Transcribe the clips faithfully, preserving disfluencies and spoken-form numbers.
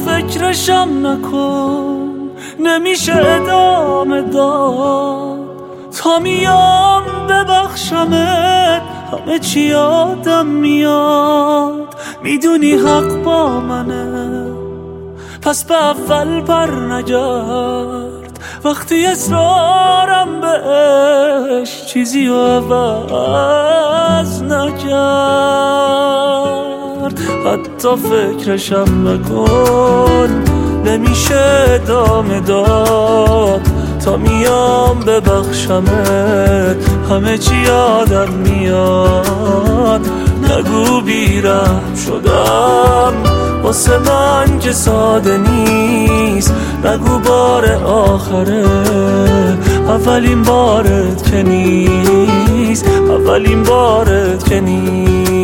فکرشم نکن، نمیشه ادامه داد تا میام ببخشمت. همه چی یادم میاد، میدونی حق با منه، پس به اول بر نگرد. وقتی اصرارم بهش چیزی رو عوض نکرد. حتی فکرشم نکن، نمیشه ادامه داد تا میام ببخشمت. همه چی یادم میاد، نگو بیرحم شدم واسه من که ساده نیست. نگو بار آخره، اولین بارت که نیست، اولین بارت که نیست.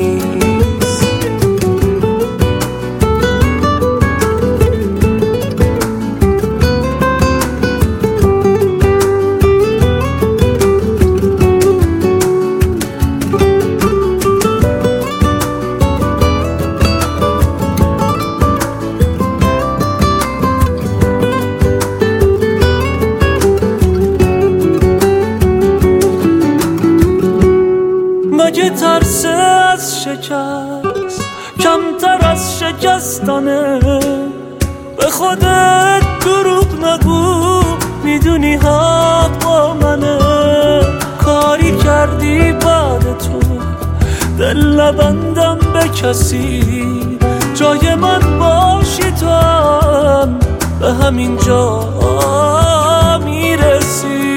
مگه ترس از شکست کمتر از شکستنه؟ به خودت دروغ نگو، میدونی حق با منه. کاری کردی بعد تو دل نبندم به کسی، جای من باشی تو هم به همین جا میرسی.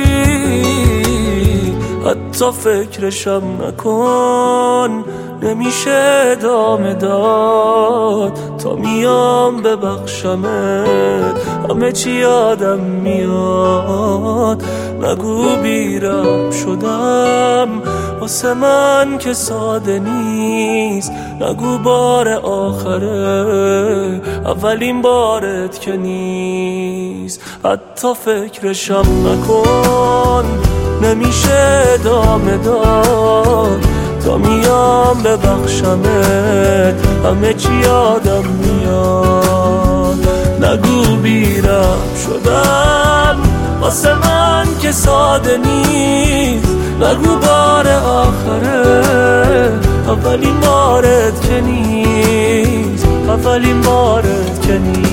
حتی فکرشم نکن، نمیشه ادامه داد تا میام ببخشمت. همه چی یادم میاد، نگو بیرحم شدم واسه من که ساده نیست. نگو بار آخره، اولین بارت که نیست. حتی فکرشم نکن، نمیشه ادامه داد تا میام ببخشمت. همه چی یادم میاد، نگو بیرحم شدم واسه من که ساده نیست. نگو بار آخره، اولین بارت که نیست، اولین بارت که نیست.